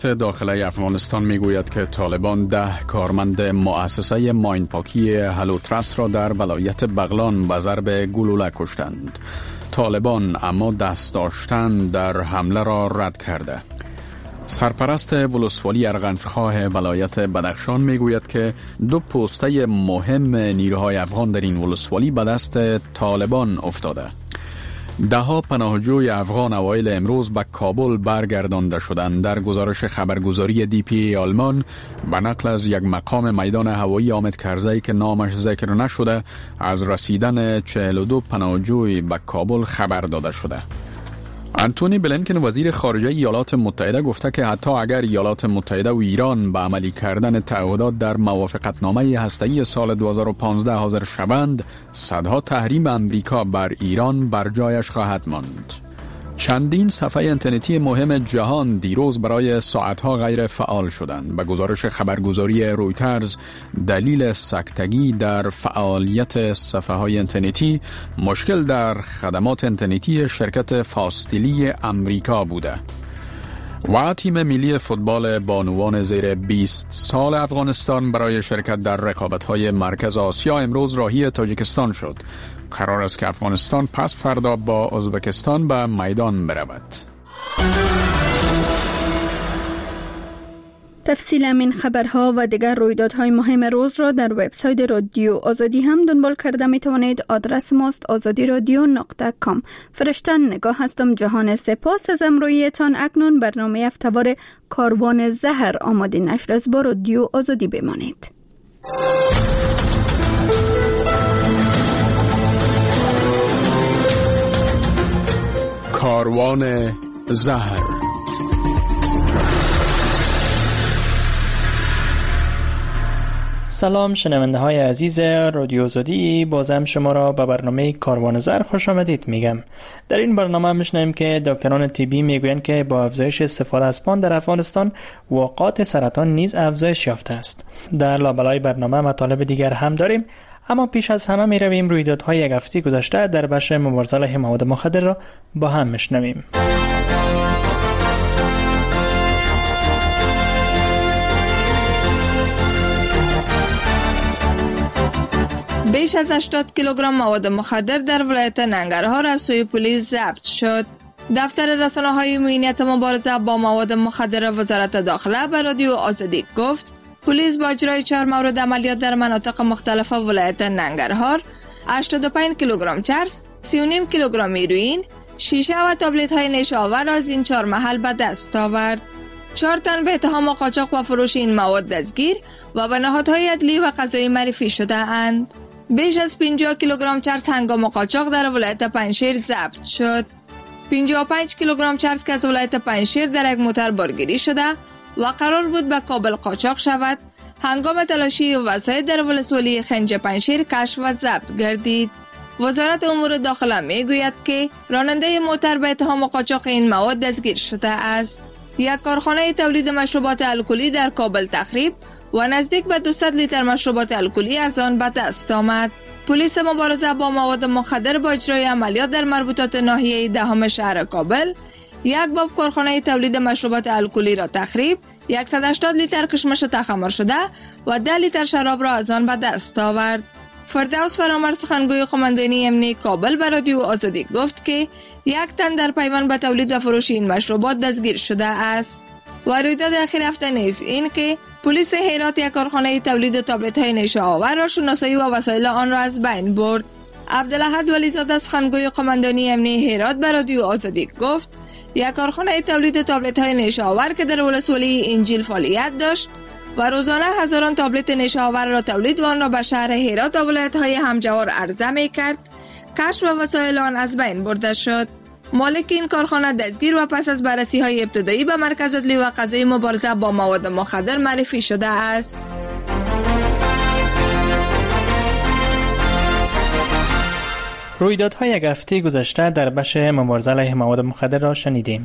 داخلی افغانستان میگوید که طالبان 10 کارمند مؤسسه ماینپاکی هلوترس را در ولایت بغلان به ضرب گلوله کشتند. طالبان اما دست داشتن در حمله را رد کرده. سرپرست ولسوالی ارغنجخواه ولایت بدخشان میگوید که 2 پوسته مهم نیروهای افغان در این ولسوالی به دست طالبان افتاده. 10 پناهجوی افغان اوایل امروز به کابل برگردانده شدند. در گزارش خبرگزاری DPA آلمان به نقل از یک مقام میدان هوایی حامد کرزی که نامش ذکر نشده، از رسیدن 42 پناهجوی به کابل خبر داده شده. انتونی بلینکن وزیر خارجه ایالات متحده گفته که حتی اگر ایالات متحده و ایران به عملی کردن تعهدات در موافقتنامه هسته‌ای سال 2015 حاضر شوند، صدها تحریم امریکا بر ایران بر جایش خواهد ماند. چندین صفحه اینترنتی مهم جهان دیروز برای ساعتها غیر فعال شدند. به گزارش خبرگزاری رویترز، دلیل سکتگی در فعالیت صفحه های اینترنتی مشکل در خدمات اینترنتی شرکت فاستیلی امریکا بوده. و تیم ملی فوتبال بانوان زیر 20 سال افغانستان برای شرکت در رقابت‌های مرکز آسیا امروز راهی تاجیکستان شد. قرار است که افغانستان پس فردا با ازبکستان به میدان برود. تفصیل این خبرها و دیگر رویدادهای مهم روز را در وبسایت رادیو آزادی هم دنبال کرده می توانید. آدرس ماست azadiradio.com. فرشتن نگاه هستم. جهان سپاس از امرویتان. اکنون برنامه هفته‌وار کاروان زهر آماده نشر است. با رادیو آزادی بمانید. کاروان زهر. سلام شنونده های عزیز رادیو آزادی، بازم شما را به برنامه کاروان زهر خوش آمدید میگم. در این برنامه میشنیم که دکتران طبی میگویند که با افزایش استفاده از پان در افغانستان وقایع سرطان نیز افزایش یافته است. در لابلای برنامه مطالب دیگر هم داریم، اما پیش از همه میرویم رویدادهای یک هفته گذشته در بخش مبارزه علیه مواد مخدر را با هم میشنویم. بیش از 80 کیلوگرم مواد مخدر در ولایت ننگرهار از سوی پلیس ضبط شد. دفتر رسانه‌های معینیت مبارزه با مواد مخدر وزارت داخله به رادیو آزادی گفت پلیس با اجرای 4 مورد عملیات در مناطق مختلف ولایت ننگرهار 85 کیلوگرم چرس، 39 کیلوگرم هیروئین، شیشه و تابلت های نیشه آور از این 4 محل به دست آورد. 4 تن به اتهام قاچاق و فروش این مواد دستگیر و به نهادهای عدلی و قضایی معرفی شده اند. بیش از 50 کیلوگرم چرس هنگام قاچاق در ولایت پنجشیر ضبط شد. 55 کیلوگرم چرس که از ولایت پنجشیر در یک موتر بارگیری شده و قرار بود به کابل قاچاق شود، هنگام تلاشی وسایل در ولسوالی خنج پنجشیر کشف و ضبط گردید. وزارت امور داخله میگوید که راننده موتر به اتهام قاچاق این مواد دستگیر شده است. یک کارخانه تولید مشروبات الکلی در کابل تخریب و نزدیک به 200 لیتر مشروبات الکلی از آن به دست آمد. پلیس مبارزه با مواد مخدر با اجرای عملیات در مربوطات ناحیه 10 شهر کابل یک باب کارخانه تولید مشروبات الکلی را تخریب، 180 لیتر کشمش تخمر شده و 10 لیتر شراب را از آن به دست آورد. فردوس فرامرز سخنگوی قماندانی امنیتی کابل به رادیو آزادی گفت که 1 تن در پیوند به تولید و فروش این مشروبات دستگیر شده است. و رویداد اخیر هفته نیز این که پلیس هرات یک کارخانه تولید تابلت های نیشه آور را شناسایی و وسایل آن را از بین برد. عبدالاحد ولیزاده سخنگوی قماندانی امنیتی هرات به رادیو آزادی گفت یک کارخانه تولید تابلت های نیشه آور که در ولسوالی انجیل فعالیت داشت و روزانه هزاران تابلت نیشه آور را تولید و آن را به شهر هرات و ولایت‌های همجوار عرضه می‌کرد، کشف و وسایل آن از بین برده شد. مالک این کارخانه دستگیر و پس از بررسی‌های ابتدایی به مرکز عدلی و قضایی مبارزه با مواد مخدر معرفی شده است. رویدادهای یک هفته گذشته در بخش مبارزه علیه مواد مخدر را شنیدیم.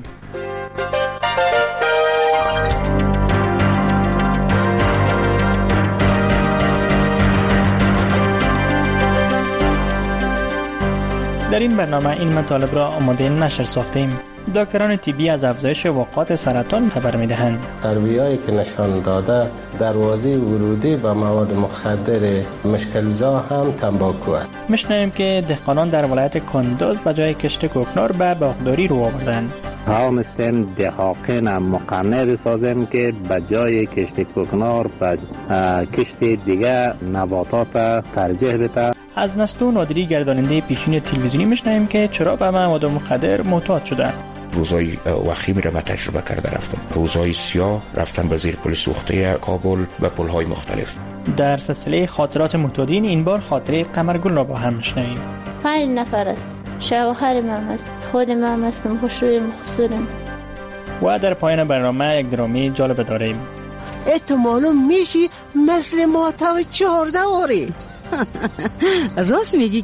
در این برنامه این مطالب را آماده نشر ساختیم. دکتران طبی از افزایش واقعات سرطان خبر می‌دهند. سروی‌هایی که نشان داده دروازه ورودی به مواد مخدر مشکل‌زا هم تنباکو است. می‌شنویم که دهقانان در ولایت کندوز به جای کشت کوکنار به باغداری رو آوردند. توانستیم دهاقین مقنعه بسازیم که به جای کشت کوکنار به کشت دیگه نباتات ترجیح بده. از نستو نادری گرداننده پیشین تلویزیونی میشنویم که چرا به مواد مخدر معتاد شدن. روزای وخیمی را من تجربه کرده رفتم. روزای سیاه رفتن به زیر پل سوخته کابل و پل‌های مختلف. در سلسله خاطرات معتادین این بار خاطره قمرگل را با هم میشنویم. 5 نفر است. شوهر من است، خود من هستم، خوشروی مخصوصم. و در پایان برنامه یک درامی جالب داریم. تو معلوم میشی مثل ما تا 14 آری. راست میگی.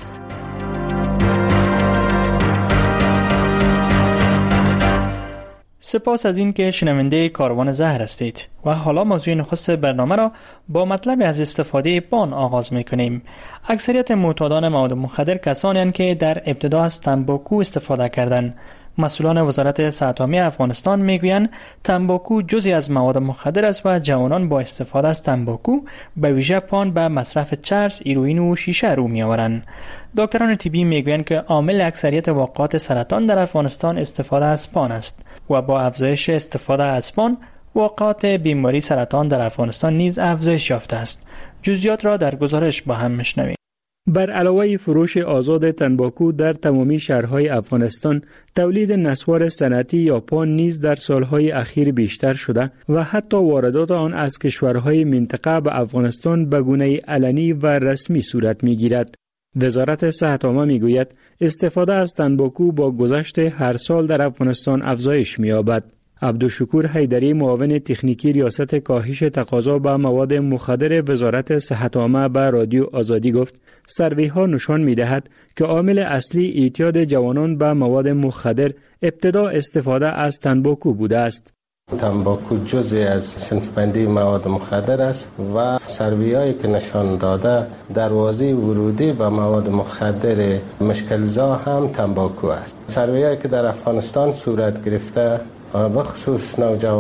سپاس از این که شنونده کاروان زهر هستید و حالا موضوع نخست برنامه را با مطلب از استفاده پان آغاز میکنیم. اکثریت معتادان مواد مخدر کسانی هستند که در ابتدا از تنباکو استفاده کردند. مسئولان وزارت صحت عامه افغانستان میگویند تنباکو جزئی از مواد مخدر است و جوانان با استفاده از تنباکو به ویژه پان به مصرف چرس، هیروئین و شیشه رو میآورند. دکتران طبی میگویند که عامل اکثریت واقعات سرطان در افغانستان استفاده از پان است و با افزایش استفاده از پان واقعات بیماری سرطان در افغانستان نیز افزایش یافته است. جزئیات را در گزارش با هم میشنویم. بر علاوه فروش آزاد تنباکو در تمامی شهرهای افغانستان، تولید نسوار صنعتی یا پان نیز در سالهای اخیر بیشتر شده و حتی واردات آن از کشورهای منطقه به افغانستان به گونه علنی و رسمی صورت می‌گیرد. وزارت صحت عامه می‌گوید استفاده از تنباکو با گذشت هر سال در افغانستان افزایش می‌یابد. عبدالشکور حیدری معاون تکنیکی ریاست کاهش تقاضا به مواد مخدر وزارت صحت عامه به رادیو آزادی گفت سروی‌ها نشان می‌دهد که عامل اصلی اعتیاد جوانان به مواد مخدر ابتدا استفاده از تنباکو بوده است. تنباکو جزئی از صنف بندی مواد مخدر است و سروی‌هایی که نشان داده دروازه ورودی به مواد مخدر مشکل‌زا هم تنباکو است. سروی‌هایی که در افغانستان صورت گرفته به خصوص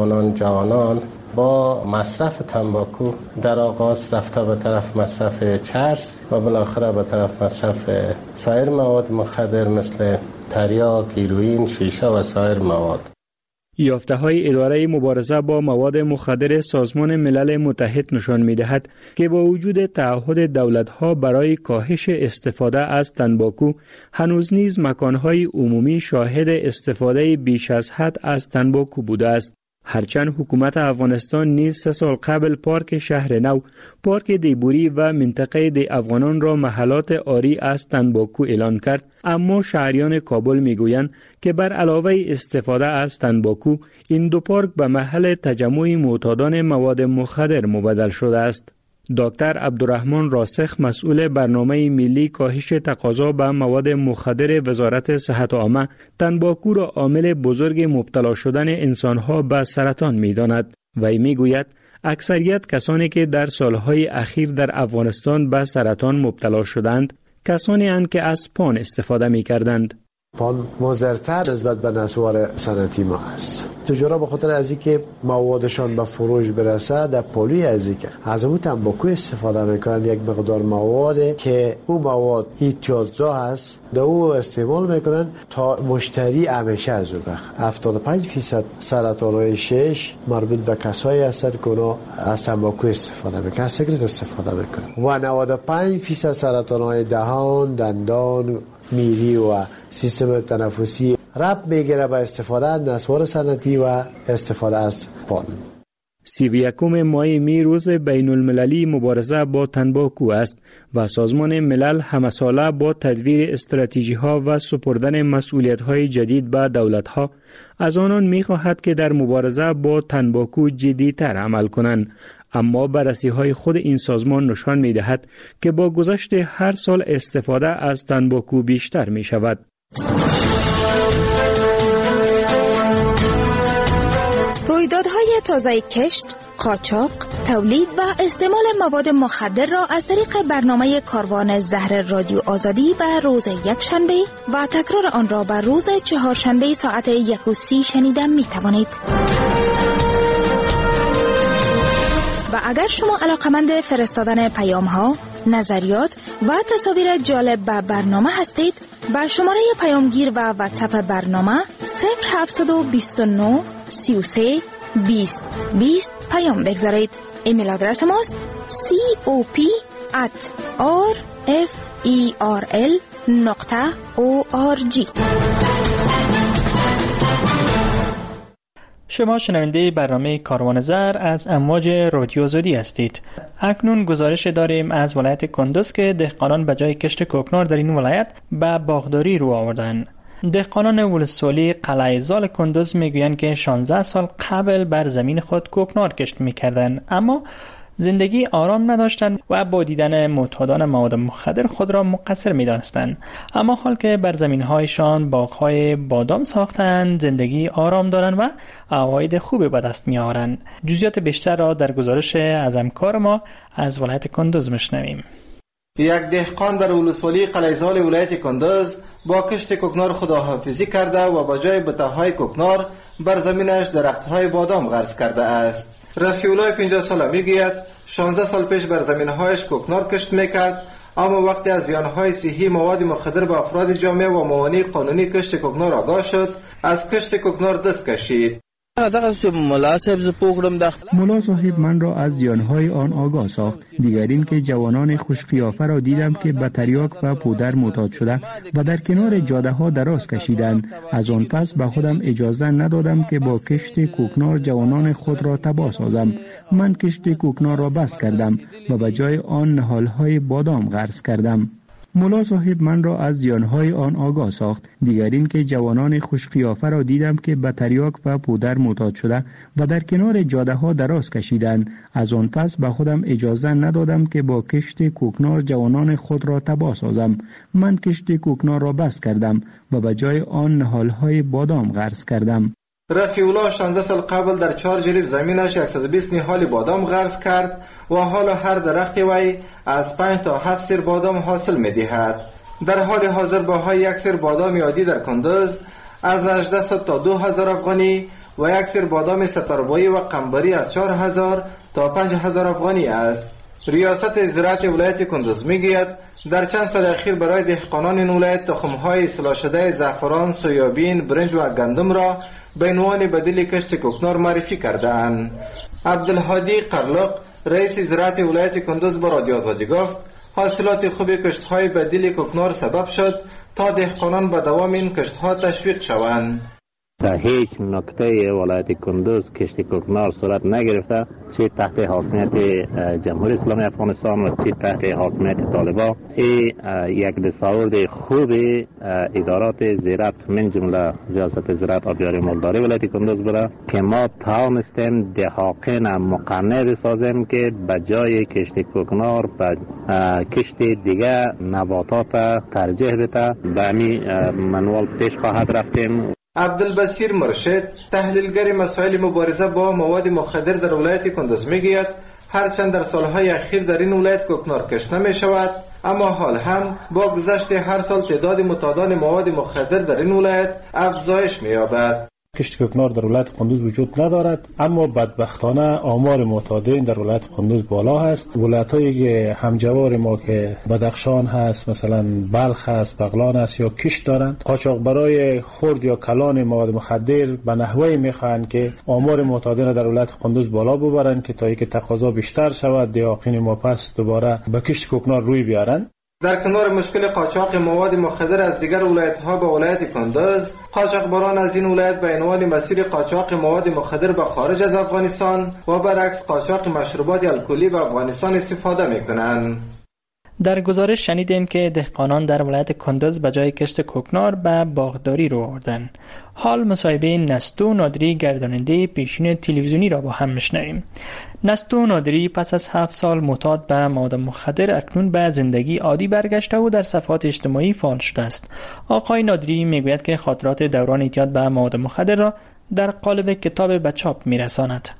جوانان با مصرف تنباکو در آغاز رفته به طرف مصرف چرس و بالاخره به طرف مصرف سایر مواد مخدر مثل تریاک، هیروئین، شیشه و سایر مواد. یافته‌های اداره مبارزه با مواد مخدر سازمان ملل متحد نشان می‌دهد که با وجود تعهد دولت‌ها برای کاهش استفاده از تنباکو، هنوز نیز مکان‌های عمومی شاهد استفاده بیش از حد از تنباکو بوده است. هرچند حکومت افغانستان نیز 3 سال قبل پارک شهر نو، پارک دیبوری و منطقه دی افغانان را محلات عاری از تنباکو اعلان کرد، اما شهریان کابل میگویند که بر علاوه استفاده از تنباکو، این دو پارک به محل تجمع معتادان مواد مخدر مبدل شده است. دکتر عبدالرحمن راسخ مسئول برنامه ملی کاهش تقاضا به مواد مخدر وزارت صحت عامه تنباکو را عامل بزرگ مبتلا شدن انسانها به سرطان می‌داند. وی میگوید اکثریت کسانی که در سالهای اخیر در افغانستان به سرطان مبتلا شدند کسانی اند که از پان استفاده می‌کردند. پان مضرتر نسبت به نسوار صنعتی ما است. تجارا به خاطر از اینکه موادشان به فروش برسه در پولی از اینکه از اون تنباکو استفاده میکنن، یک مقدار مواد که اون مواد اعتیادزا هست در او استعمال میکنن تا مشتری همیشه از اون بخ. 75% سرطان‌های شش مربوط به کسایی هستند که اونا از تنباکو استفاده میکنن، از سیگرت استفاده میکنن و 95% سرطان‌های دهان، دندان، میری و سیستم تنفسی ربط میگیره به استفاده از نسوار صنعتی و استفاده از پان. 31 ماه می روز بین المللی مبارزه با تنباکو است و سازمان ملل همه ساله با تدویر استراتژی ها و سپردن مسئولیت های جدید به دولت ها از آنان می خواهد که در مبارزه با تنباکو جدی تر عمل کنند. اما بررسی های خود این سازمان نشان می دهد که با گذشت هر سال استفاده از تنباکو بیشتر می شود. رویدادهای تازه کشت، قاچاق، تولید و استعمال مواد مخدر را از طریق برنامه کاروان زهر رادیو آزادی به روز یکشنبه و تکرار آن را به روز چهارشنبه ساعت 1:30 شنیدن می توانید. و اگر شما علاقمند فرستادن پیام ها، نظریات و تصاویر جالب به برنامه هستید، با شماره پیامگیر و واتساپ برنامه 0729 33 20 20 پیام بگذارید. ایمیل آدرس ماست cop@rferl.org. شما شنونده برنامه کاروان زر از امواج رادیو آزادی هستید. اکنون گزارش داریم از ولایت کندوز که دهقانان به جای کشت کوکنار در این ولایت به باغداری رو آوردن. دهقانان ولسوالی قلعه زال کندوز میگویند که 16 سال قبل بر زمین خود کوکنار کشت میکردند، اما زندگی آرام نداشتند و با دیدن معتادان مواد مخدر خود را مقصر می‌دانستند. اما حال که بر زمین‌هایشان باغ‌های بادام ساختند، زندگی آرام دارند و عواید خوبی به دست می‌آورند. جزئیات بیشتر را در گزارش از همکار ما از ولایت کندوز می‌شنویم. یک دهقان در ولسوالی قلعه زال ولایت کندوز با کشت کوکنار خداحافظی کرده و با جای بته‌های کوکنار بر زمینش درخت‌های بادام غرس کرده است. رفیع‌الله 50 ساله میگوید 16 سال پیش بر زمین‌هایش کوکنار کشت میکرد، اما وقتی از زیان‌های صحی مواد مخدر به افراد جامعه و موانع قانونی کشت کوکنار آگاه شد، از کشت کوکنار دست کشید. ملا صاحب من را از زیانهای آن آگاه ساخت. دیگرین که جوانان خوش قیافه را دیدم که به تریاک و پودر معتاد شده و در کنار جاده ها دراز کشیدند. از آن پس به خودم اجازه ندادم که با کشت کوکنار جوانان خود را تباه سازم. من کشت کوکنار را بس کردم و به جای آن نهالهای بادام غرس کردم. ملا صاحب من را از زیانهای آن آگاه ساخت. دیگرین که جوانان خوش قیافه را دیدم که به تریاک و پودر معتاد شده و در کنار جاده ها دراز کشیدند. از آن پس به خودم اجازه ندادم که با کشت کوکنار جوانان خود را تباه سازم. من کشت کوکنار را بس کردم و به جای آن نهالهای بادام غرس کردم. رفیع‌الله 16 سال قبل در 4 جریب زمینش 120 نهال بادام غرس کرد و حالا هر درخت وی از 5 تا 7 سیر بادام حاصل می دهد. در حال حاضر باهای یک سیر بادام عادی در کندوز از 1800 تا 2000 افغانی و یک سیر بادام ستاربایی و قنبری از 4000 تا 5000 افغانی است. ریاست زراعت ولایت کندوز میگوید در چند سال اخیر برای دهقانان این ولایت تخم‌های اصلاح شده زعفران، سویابین، برنج و گندم را به عنوان بدیل کشت کوکنار معرفی کرده‌اند. عبدالهادی قرلق رئیس زراعت ولایت کندوز با رادیو آزادی گفت حاصلات خوب کشت‌های بدیل کوکنار سبب شد تا دهقانان به دوام این کشت‌ها تشویق شوند. در هیچ نقطه ولایت کندوز کشت کوکنار صورت نگرفته، چه تحت حاکمیت جمهوری اسلامی افغانستان و چه تحت حاکمیت طالبان. این یک دستاورد خوب ادارات زراعت من جمله ریاست زراعت آبیاری مالداری ولایت کندوز بوده که ما توانستیم دهاقین مقنع بسازیم که به جای کشت کوکنار به کشت دیگه نباتات ترجیح بده. به همین منوال پیش خواهد رفتیم. عبدالبصیر مرشد تحلیلگر مسائل مبارزه با مواد مخدر در ولایت کندوز میگوید هرچند در سالهای اخیر در این ولایت کوکنار کشت نمی شود، اما حال هم با گذشت هر سال تعداد معتادان مواد مخدر در این ولایت افزایش می‌یابد. کشت کوکنار در ولایت کندوز وجود ندارد، اما بدبختانه آمار معتادین در ولایت کندوز بالا هست. ولایت‌های همجوار ما که بدخشان هست، مثلا بلخ هست، بغلان هست یا کشت دارند، قاچاق برای خرد یا کلان مواد مخدر به نحوی میخواهند که آمار معتادین در ولایت کندوز بالا ببرند که تا اینکه تقاضا بیشتر شود دهاقین ما پس دوباره به کشت کوکنار روی بیارند. در کنار مشکل قاچاق مواد مخدر از دیگر ولایت‌ها به ولایت کندوز، قاچاقبران از این ولایت به عنوان مسیر قاچاق مواد مخدر به خارج از افغانستان و برعکس قاچاق مشروبات الکلی به افغانستان استفاده می‌کنند. در گزارش شنیدیم که دهقانان در ولایت کندوز به جای کشت کوکنار به باغداری رو آوردن. حال مصاحبه نستو نادری گرداننده پیشین تلویزیونی را با هم میشنویم. نستو نادری پس از 7 سال معتاد به مواد مخدر اکنون به زندگی عادی برگشته و در صفحات اجتماعی فعال شده است. آقای نادری میگوید که خاطرات دوران اعتیاد به مواد مخدر را در قالب کتاب به چاپ میرساند.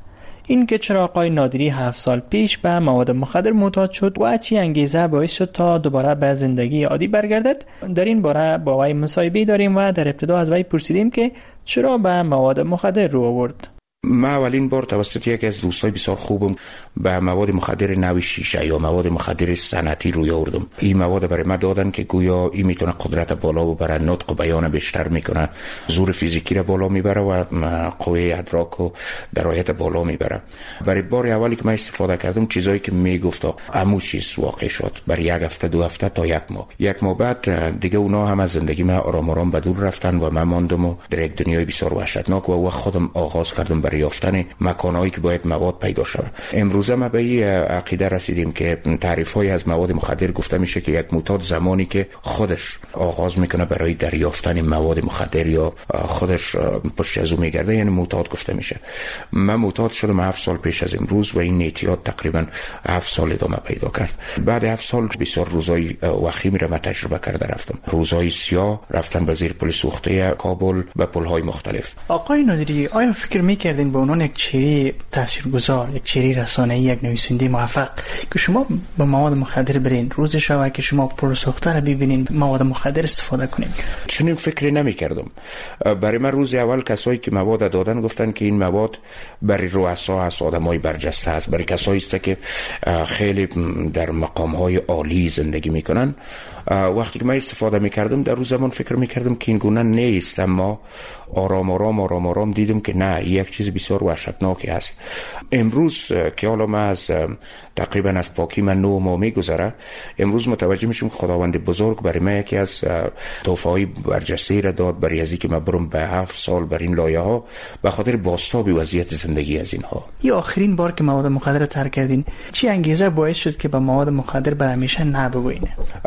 این که چرا آقای نادری 7 سال پیش به مواد مخدر معتاد شد و چی انگیزه باعث شد تا دوباره به زندگی عادی برگردد، در این باره با وی مصاحبه داریم و در ابتدا از وی پرسیدیم که چرا به مواد مخدر رو آورد. من اولین بار توسط یکی از دوستای بسیار خوبم به مواد مخدر نوع شیشه یا مواد مخدر صنعتی روی آوردم. این مواد برای من دادن که گویا این میتونه قدرت بالا ببره، نطق و بیان بیشتر میکنه، زور فیزیکی را بالا میبره و قوه ادراک و درایت بالا میبره. برای بار اولی که من استفاده کردم چیزایی که میگفت عمو چیز واقع شد. برای 1 هفته 2 هفته تا 1 ماه. 1 ماه بعد دیگه اونا هم از زندگی من آرام آرام به دور رفتن و من ماندم و در یک دنیای بسیار وحشتناک و خودم آغاز کردم یافتن مکانهایی که باید مواد پیدا شود. امروزه ما به این عقیده رسیدیم که تعریف‌های از مواد مخدر گفته میشه که یک معتاد زمانی که خودش آغاز میکنه برای دریافتن مواد مخدر یا خودش پشت از او میگرده، یعنی معتاد گفته میشه. من معتاد شدم 7 سال پیش از امروز و این اعتیاد تقریبا 7 سال ادامه پیدا کرد. بعد 7 سال بسیار روزای وخیمی را تجربه کرده رفتم. روزای سیاه رفتن به زیر پل سوخته کابل به پل‌های مختلف. آقای نادری، آیا فکر میکردین به عنوان یک چهره تاثیرگذار، یک چهره رسانه‌ای، یک نویسنده موفق که شما به مواد مخدر برین، روز شب که شما پل سوخته را ببینین مواد مخدر استفاده کنین؟ چنین فکری نمی‌کردم. برای من روز اول کسایی که مواد دادن گفتن که این مواد برای رؤسا هست، آدمای برجسته است، برای کسایی است که خیلی در مقام‌های عالی زندگی میکنن. وقتی که من استفاده میکردم در روز زمان فکر میکردم که این گونه نیست، اما آرام دیدم که نه، یک چیز بسیار وحشتناکی است. امروز که حالا من از تقریبا از پاکی من 9 ماه میگذره، امروز متوجه میشم خداوند بزرگ برای من یکی از تحفه‌های برجسته را داد برای ازی که من برم به 7 سال بر این لایه ها به خاطر بازتاب وضعیت زندگی از اینها. این آخرین بار که مواد مخدر رو ترک کردین چی انگیزه باعث شد که به مواد مخدر بر همیشه نبوین؟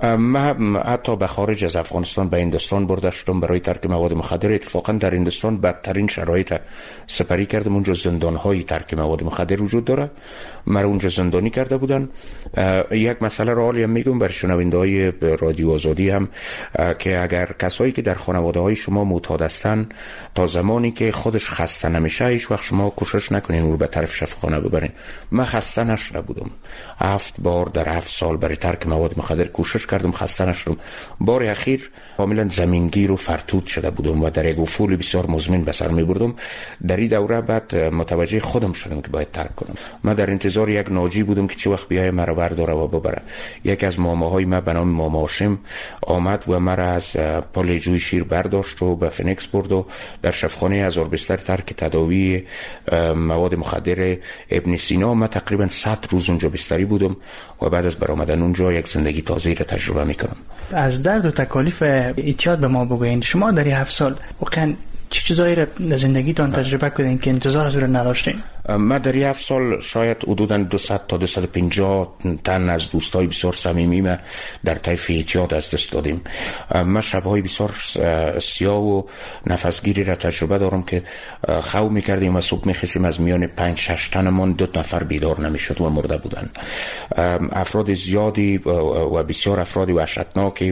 من حتی به خارج از افغانستان به هندوستان برده شدم برای ترک مواد مخدر. اتفاقا در هندوستان بدترین شرایط سپری کردم. اونجا زندان‌های ترک مواد مخدر وجود داره. من اونجا زندانی کرده بودن. یک مسئله را حالی هم میگم برای شنونده‌های رادیو آزادی هم که اگر کسایی که در خانواده‌های شما معتاد هستن تا زمانی که خودش خسته نمیشه هیچ وقت شما کوشش نکنین او رو به طرف شفاخانه ببرین. من خسته نشده بودم. 7 بار در 7 سال برای ترک مواد مخدر کوشش کردم، خسته نشدم. بار اخیر کاملا زمینگیر و فرتود شده بودم و در یک افول بسیار مزمن به سر می‌بردم. در این دوره بعد متوجه خودم شدم که باید ترک کنم. من در انتظار یک ناجی بودم که چه وقت بیای مرا برداره و ببره. یک از ماماهای من به نام ماما هاشم آمد و مرا از پل جوی شیر برداشت و به فنکس برد و در شفاخانه هزار بستر ترک تداوی مواد مخدر ابن سینا من تقریبا 100 روز اونجا بستری بودم و بعد از برآمدن اونجا یک زندگی تازه را تجربه میکنم. از درد و تکالیف اعتیاد به ما بگوین. شما در 7 سال واقعا چه چیزایی را در زندگیتان تجربه کردین که انتظار از اون نداشتین؟ ما در 7 سال شاید حدوداً 200 تا 250 تن از دوستای بسیار صمیمی ما در طیف اعتیاد از دست دادیم. ما شب‌های بسیار سیاه و نفسگیری را تجربه دارم که خواب می‌کردیم و صبح می‌خیسیم از میان 5-6 تنمون 2 نفر بیدار نمی‌شد و مرده بودن. افراد زیادی و بسیار افراد وحشتناکی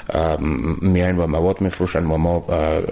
میان و مواد می‌فروشن و ما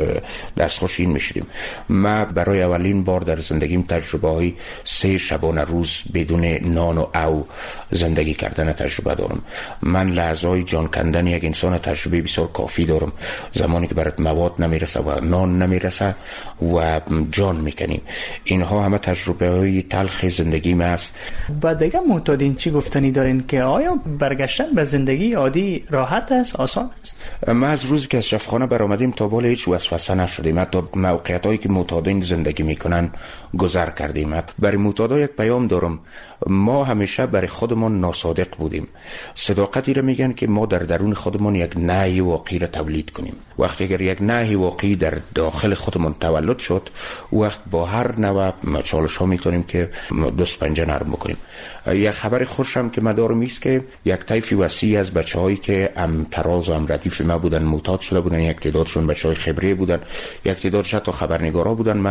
دستخوش این می‌شدیم. ما برای اولین بار در زندگیم تجربه 3 شبانه روز بدون نان و او زندگی کردن تجربه دارم. من لحظه‌های جان کندن یک انسان تجربه بسیار کافی دارم. زمانی که برات مواد نمیرسه و نان نمیرسه و جان میکنی. اینها همه تجربه های تلخ زندگی من است. با دیگه معتادین چی گفتنی دارین که آیا برگشتن به زندگی عادی راحت است، آسان است؟ ما از روزی که از شفاخانه برآمدیم تا بالا هیچ وسوسه نشدیم. حتی موقعیتایی که معتادین زندگی میکنن گذر کردیم. برای معتادا یک پیام دارم. ما همیشه برای خودمون ناصادق بودیم. صداقتی را میگن که ما در درون خودمون یک نهی واقعی را تولید کنیم. وقتی اگر یک نهی واقعی در داخل خودمون تولد شد، وقت با هر نوع چالش ها میتونیم که دست پنجه نرم بکنیم. یک خبر خوشم که من دارم است که یک طیف وسیع از بچه‌هایی که تراز و ردیف ما بودن معتاد شده بودن، یک تعدادشون بچه‌های خبره بودن، یک تعدادش حتی خبرنگارا بودن. من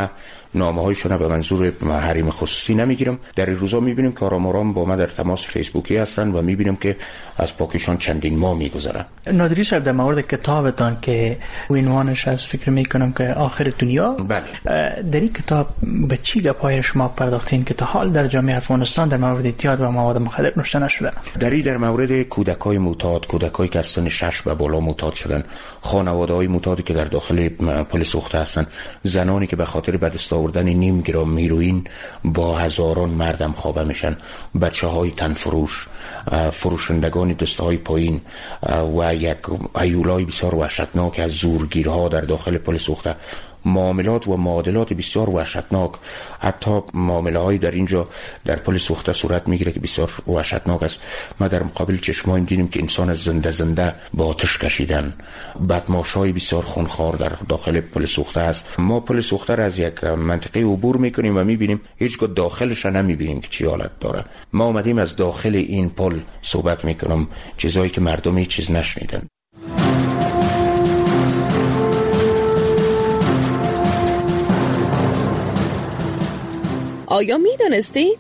نامه‌هایشون به منظور حریم خصوصی نمیگیرم. در این روزا میبینیم که آرام با ما در تماس فیسبوکی هستن و میبینیم که از پاکستان چندین ماه میگذرن. نادری صاحب، در مورد کتابتان که عنوانش از فکر میکنم که آخر دنیا، بله، در این کتاب به چی گپای شما پرداختین که تا حال در جامعه افغانستان در مورد اعتیاد و مواد مخدر نوشته نشده؟ در مورد کودکای معتاد، کودکایی که از سن 6 به بالا معتاد شدن، خانواده‌های معتادی که در داخل پل سوخته هستن، زنانی که به خاطر به دست آوردن نیم گرم هیروئین با هزاران مردم خوابه میشن، بچه‌های تنفروش، فروشندگان دسته‌های پایین و یک هیولای بسیار وحشتناک از زورگیرها در داخل پل سوخته، معاملات و معادلات بسیار وحشتناک. حتی معامله‌های در اینجا در پل سوخته صورت میگیره که بسیار وحشتناک است. ما در مقابل چشمایم دیدیم که انسان زنده با آتش کشیدن، بدماشای بسیار خونخوار در داخل پل سوخته است. ما پل سوخته را از یک منطقه عبور میکنیم و میبینیم هیچگاه داخلش را نمیبینیم که چی حالت داره. ما اومدیم از داخل این پل صحبت میکنم، چیزایی که مردم هیچ چیز نشنیدن. آیا می دانستید؟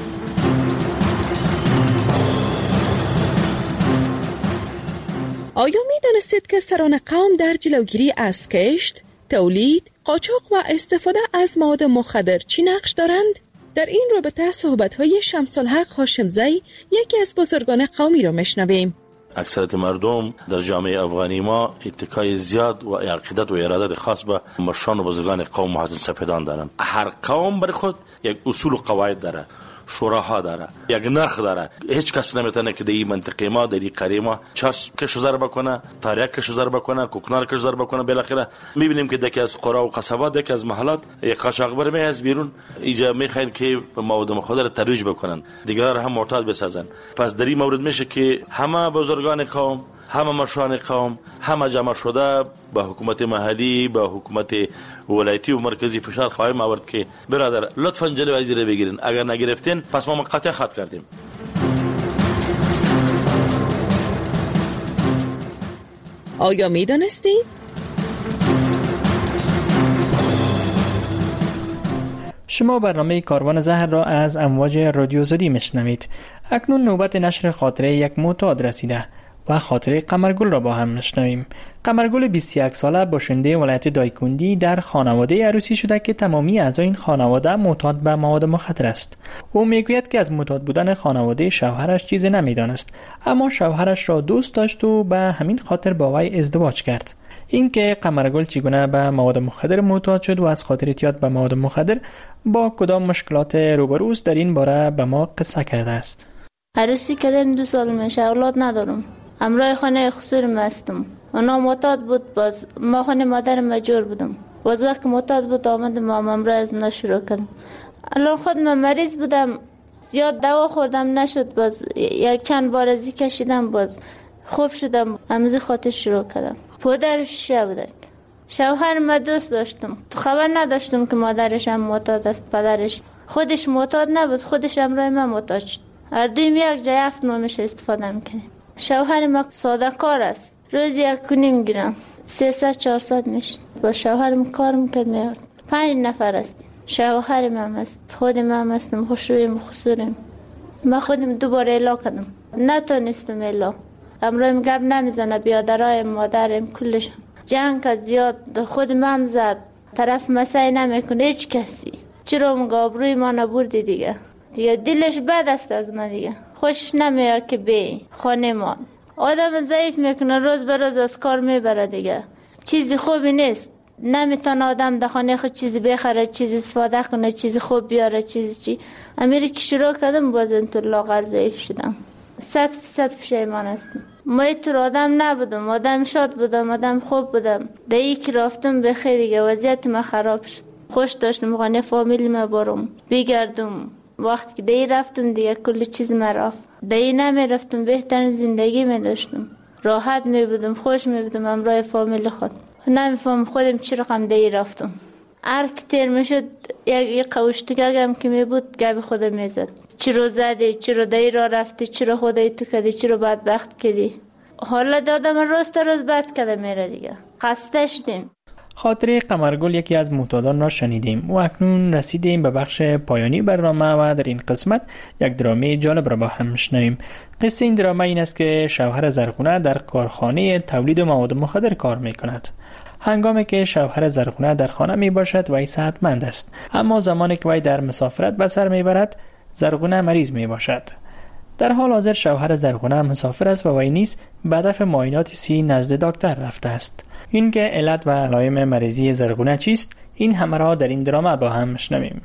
آیا می دانستید که سران قوم در جلوگیری از کشت، تولید، قاچاق و استفاده از مواد مخدر چی نقش دارند؟ در این رابطه صحبت‌های شمس الحق هاشمزی، یکی از بزرگان قومی را میشنویم. اکثریت مردم در جامعه افغانی ما اتکای زیاد و عقیدت و ارادت خاص به مشران و بزرگان قوم محسن سپیدان دارند. هر قوم برای خود یک اصول و قواعد داره، شوراها داره، یک نرخ داره. هیچ کس نمیتونه که در این منطقه ما، در این قریه ما چرس کش ضرب کنه، تاریک کش ضرب کنه، کوکنار کش ضرب کنه. بالاخره میبینیم که دکی از قرا و قصبات، دکی از محلات یک قاچاقبر می از بیرون اینجا میخواین که مواد مخدر ترویج بکنن، دیگر هم معتاد بسازن. پس در این مورد میشه که همه بزرگان قوم، همه مشران قوم، همه جمع شده با حکومت محلی، با حکومت ولایتی و مرکزی فشار خواهیم آورد که برادر لطفاً جلوی از رو بگیرین، اگر نگرفتین پس ما قطع خط کردیم. آیا می دانستید؟ شما برنامه کاروان زهر را از امواج رادیو زدی میشنوید. اکنون نوبت نشر خاطره یک معتاد رسیده و خاطره قمرگل را با هم میشنویم. قمرگل 21 ساله باشنده ولایت دایکندی در خانواده عروسی شده که تمامی اعضای این خانواده معتاد به مواد مخدر است. او میگوید که از معتاد بودن خانواده شوهرش چیزی نمیدانست، اما شوهرش را دوست داشت و به همین خاطر با وی ازدواج کرد. اینکه قمرگل چگونه به مواد مخدر معتاد شد و از خاطر اعتیاد به مواد مخدر با کدام مشکلات روبروست در این باره به ما قصه کرده است. عروسی کردم 2 سال میشه، اولاد ندارم. همراه خانه خسورم هستم. اونا معتاد بود، باز ما خانه مادرم مجبور بودم. باز وقت معتاد بود آمدم همراه از اونا شروع کردم. الان خود من مریض بودم، زیاد دوا خوردم نشد، باز یک چند بار ازی کشیدم، باز خوب شدم، همزی خاطر شروع کردم. پدرش شیعه بودن، شوهر ما دوست داشتم، تو خبر نداشتم که مادرش هم معتاد است. پدرش خودش معتاد نبود، خودش همراه من معتاد شد. هر دویم یک جای هفت نامش استفاده میکنیم. شوهر ما ساده کار است، روزی 1.5 گرم 300-400 میشه. با شوهرم کار میکرد میارد. 5 نفر است. شوهر من است، خود من هستم، خوشویم خسوریم. ما خودم 2 بار اعلا کردم، نتونستم اعلا. امروز گپ نمیزنه، بیادرای مادرم کلش جنگ کرد زیاد، خود من زد، طرف مسای نمیکنه هیچ کسی. چرا مگابروی ما نبردی دیگه دلش بد است از من دیگه، خوشش نمیاد که بی خانه ما آدم ضعیف میکنه، روز به روز از کار میبره دیگه، چیزی خوبی نیست. نمیتونه آدم در خانه خود چیزی بخره، چیزی استفاده کنه، چیزی خوب بیاره، چیزی چی. امیر که شروع کردم باز اینطور لاغر ضعیف شدم. 100% پشیمان هستم. ما اینطور آدم نبودم، آدم شاد بودم، آدم خوب بودم. دایی که رفتم بخیر دیگه وضعیت ما خراب شد. خوش داشتم خانه فامیل ما برم بگردم. وقتی که دایی رفتم دیگه کل چیز ما رفت. دایی نمی رفتم بهترین زندگی می داشتم، راحت می بودم، خوش می بودم همراه فامیل خود. نمیفهم خودم چی رقم دایی رفتم. هر که تیر می شد یک قوشتگرگم که می بود گب خودم می زد. چی رو زدی، چی رو دایی را رفتی، چی رو خودی تو کردی، چی رو بدبخت کردی. حالا دادم روز تا روز بد کده میره دیگه، خسته شدیم. خاطره قمرگل یکی از معتادان را شنیدیم و اکنون رسیدیم به بخش پایانی برنامه و در این قسمت یک درامه جالب را با هم میشنویم. قصه این درامه این است که شوهر زرخونه در کارخانه تولید مواد مخدر کار میکند. هنگامی که شوهر زرخونه در خانه می باشد وی صحتمند است، اما زمانی که وی در مسافرت به سر می برد زرخونه مریض می باشد. در حال حاضر شوهر زرخونه مسافر است و وی نیز به هدف معاینات سی نزد دکتر رفته است. این که علت و علائم مریضی زرخونه چیست، این همه را در این درامه با هم میشنویم.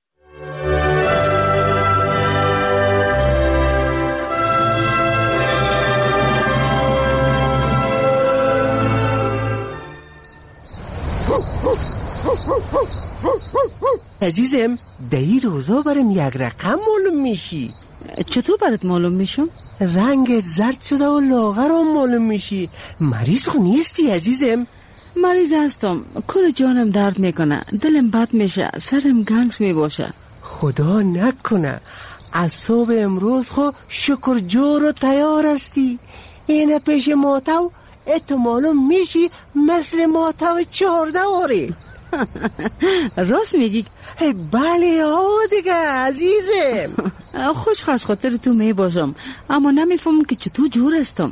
عزیزم در این روزا برم یک رقم معلوم میشی. چطور برات معلوم میشم؟ رنگت زرد شده و لاغرم معلوم میشی. مریض خو نیستی عزیزم؟ مریض هستم، کل جانم درد میکنه، دلم بد میشه، سرم گنگس میباشه. خدا نکنه از صبح امروز خو شکر جور و تیار هستی. اینه پیش ماتو اتو معلوم میشی مثل ماتو 14 واری. راست میگی؟ بله دیگه عزیزم. خوش از خاطر تو میباشم، اما نمیفهمم که چطور جور هستم.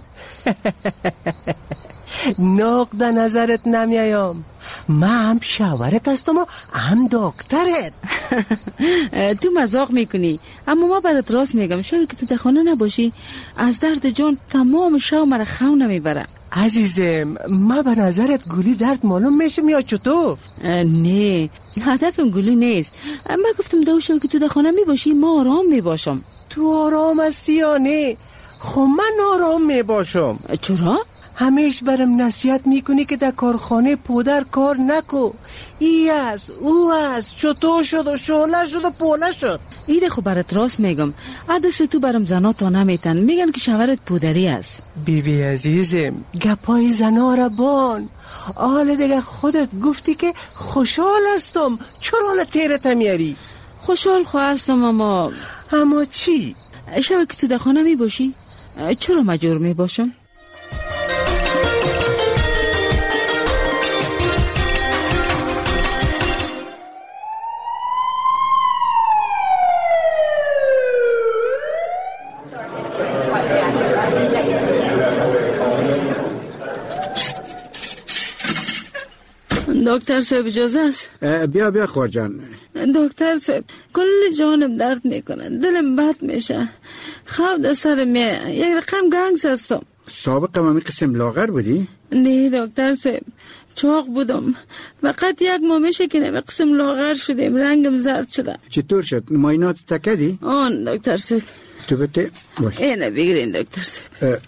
نقد نظرت نمیایم. من هم شوهرت هستم و هم دکترت. تو مزاق میکنی، اما ما برات راست میگم. شاید که تو در خانه نباشی از درد جان تمام شو مرا خو نمیبره. عزیزم ما به نظرت گولی درد معلوم میشم یا چطور؟ نه هدفم گولی نیست. من گفتم دوشم که تو در خانه میباشی ما آرام میباشم. تو آرام هستی یا نه؟ خب من آرام میباشم. چرا؟ همیش برم نصیحت میکنی که در کارخانه پودر کار نکو. ای است او است، چطور شد و شعله شد و پوله شد. ایده خب برات راست میگم. عدس تو برم زنا تا نمیتن، میگن که شوهرت پودری است. بیبی عزیزم گپای زنا را بان. حال دیگه خودت گفتی که خوشحال هستم، چرا حال تیرت میاری؟ خوشحال خو هستم اما چی؟ شب که تو در خانه میباشی چرا مجبور میباشم؟ دکتر صاحب اجازه است؟ بیا خواجان. دکتر صاحب کل جانم درد میکنه، دلم بد میشه، خواب در سرم یک رقم گنگس هستم. سابقا ما می قسم لاغر بودی؟ نه دکتر صاحب چاق بودم، فقط یک ماه میشه که نمی قسم لاغر شدیم، رنگم زرد شده. چطور شد؟ معاینات تکدی؟ آن دکتر صاحب. تو بته باش. اینه بگیرین دکتر صاحب.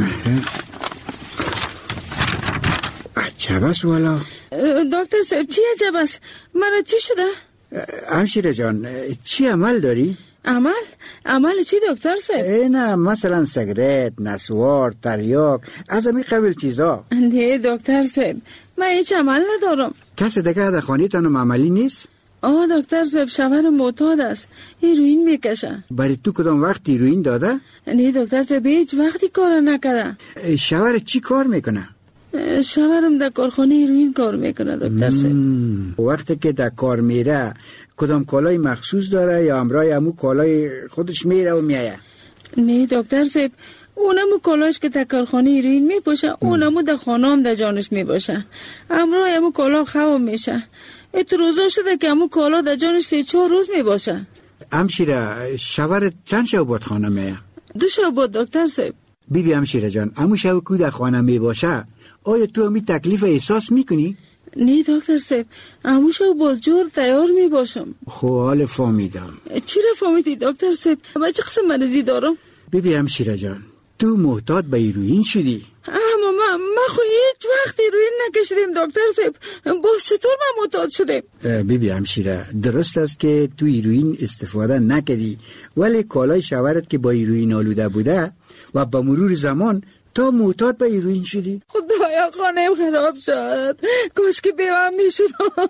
عجب است والا. دکتر صاحب چی عجب است؟ مرا چی شده؟ همشیره جان چی عمل داری؟ عمل چی دکتر صاحب؟ نه مثلا سیگرت، نسوار، تریاک، از همین قبیل چیزا. نه دکتر صاحب من هیچ عمل ندارم. کسی دیگه در خانه تانم عملی نیست؟ دکتر صاحب شوهر معتاد است، هیروئین میکشه. برای تو کدام وقت هیروئین داده؟ نه دکتر صاحب هیچ وقتی کار نکرده. شوهر چی کار میکنه؟ شوهرم در کارخانه هیروئین کار میکنه دکتر صاحب. وقتی که در کار میره کدام کالای مخصوص داره یا همراه همون کالای خودش میره و میایه؟ نه دکتر صاحب اونمو کالاش که در کارخانه هیروئین میپوشه اونمو در خانه هم در جانش میباشه، همراه همون کالا خواب میشه. ات روزا شده که همون کالا در جانش 3-4 روز میباشه. همشیره شوهر چند شب بود خانه میه؟ 2 شب بود دکتر صاحب. بیبی همشیره جان همون شب که در خانه میباشه آیا تو همی تکلیف احساس میکنی؟ نه دکتر صاحب همون شب باز جور تیار میباشم. خب حال فهمیدم. چی را فهمیدی دکتر صاحب؟ من چه قسم مریضی دارم؟ بیبی همشیره جان تو محتاط به هیروئین شدی؟ اما من خو هیچ وقت هیروئین نکشیدم دکتر صاحب، باز چطور من معتاد شدم؟ بیبی همشیره درست است که تو هیروئین استفاده نکردی، ولی کالای شوهرت که با هیروئین آلوده بوده و با مرور زمان تا معتاد به هیروئین شدی. خدایا خانه‌ام خراب شد، کاش که بیوام میشدم.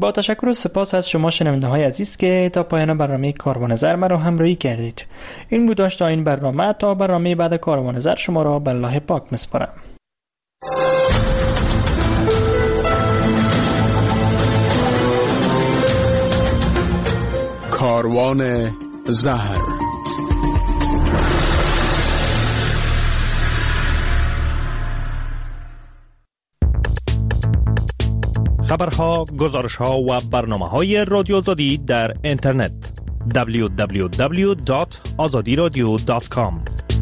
با تشکر و سپاس از شما شنونده های عزیز که تا پایان برنامه کاروان زر مرا همراهی کردید. این بود داشت این برنامه. تا برنامه بعد کاروان زر شما را به الله پاک میسپارم. کاروان زهر. خبرها، گزارشها و برنامه‌های رادیو آزادی در اینترنت www.azadiradio.com